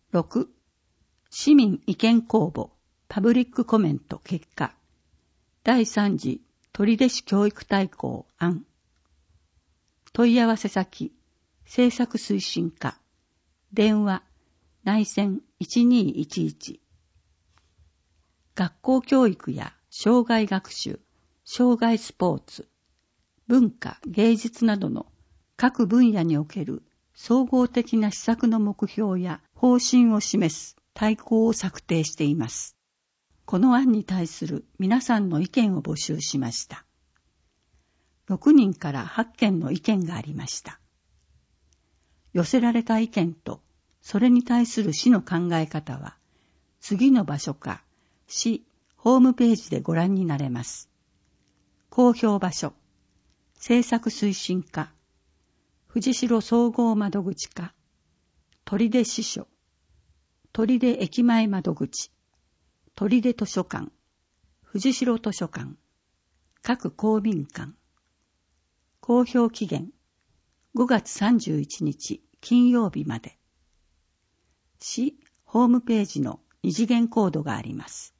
6. 市民意見公募パブリックコメント結果第3次取手市教育大綱案問い合わせ先政策推進課電話内線1211学校教育や障害学習、障害スポーツ、文化、芸術などの各分野における総合的な施策の目標や方針を示す大綱を策定しています。この案に対する皆さんの意見を募集しました。6人から8件の意見がありました。寄せられた意見とそれに対する市の考え方は次の場所か市ホームページでご覧になれます。公表場所、政策推進課、藤代総合窓口課、取手支所、取手駅前窓口、取手図書館、藤代図書館、各公民館。公表期限5月31日金曜日まで。市ホームページの二次元コードがあります。